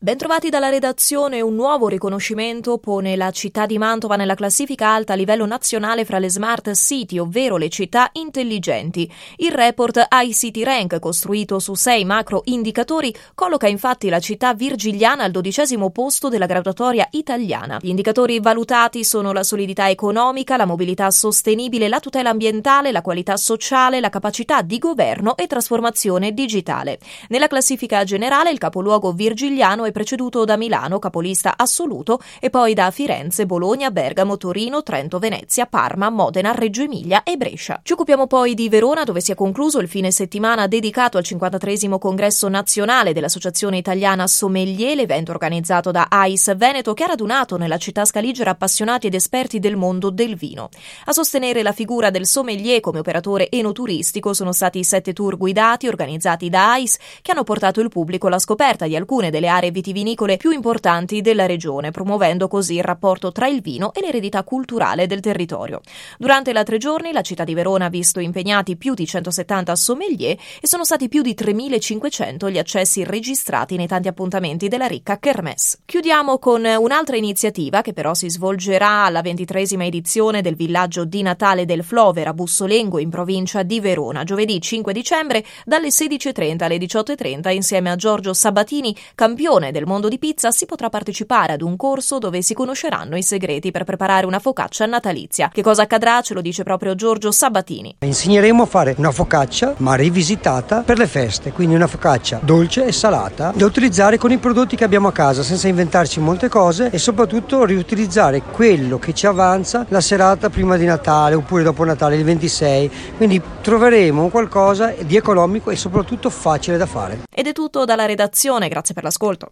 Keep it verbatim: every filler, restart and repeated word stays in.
Bentrovati dalla redazione. Un nuovo riconoscimento pone la città di Mantova nella classifica alta a livello nazionale fra le smart city, ovvero le città intelligenti. Il report iCity Rank, costruito su sei macro indicatori, colloca infatti la città virgiliana al dodicesimo posto della graduatoria italiana. Gli indicatori valutati sono la solidità economica, la mobilità sostenibile, la tutela ambientale, la qualità sociale, la capacità di governo e trasformazione digitale. Nella classifica generale il capoluogo virgiliano è preceduto da Milano, capolista assoluto, e poi da Firenze, Bologna, Bergamo, Torino, Trento, Venezia, Parma, Modena, Reggio Emilia e Brescia. Ci occupiamo poi di Verona, dove si è concluso il fine settimana dedicato al cinquantatreesimo congresso nazionale dell'Associazione Italiana Sommelier, l'evento organizzato da A I S Veneto che ha radunato nella città scaligera appassionati ed esperti del mondo del vino. A sostenere la figura del sommelier come operatore enoturistico sono stati i sette tour guidati organizzati da A I S che hanno portato il pubblico alla scoperta di alcune delle aree vitivinicole più importanti della regione, promuovendo così il rapporto tra il vino e l'eredità culturale del territorio. Durante la tre giorni la città di Verona ha visto impegnati più di centosettanta sommelier e sono stati più di tremilacinquecento gli accessi registrati nei tanti appuntamenti della ricca Kermesse. Chiudiamo con un'altra iniziativa che però si svolgerà alla ventitreesima edizione del villaggio di Natale del Flover a Bussolengo in provincia di Verona, giovedì cinque dicembre dalle sedici e trenta alle diciotto e trenta. Insieme a Giorgio Sabatini, campione del mondo di pizza, si potrà partecipare ad un corso dove si conosceranno i segreti per preparare una focaccia natalizia. Che cosa accadrà? Ce lo dice proprio Giorgio Sabatini. Insegneremo a fare una focaccia ma rivisitata per le feste, quindi una focaccia dolce e salata da utilizzare con i prodotti che abbiamo a casa senza inventarci molte cose e soprattutto riutilizzare quello che ci avanza la serata prima di Natale oppure dopo Natale, il ventisei, quindi troveremo qualcosa di economico e soprattutto facile da fare. Ed è tutto dalla redazione, grazie per l'ascolto.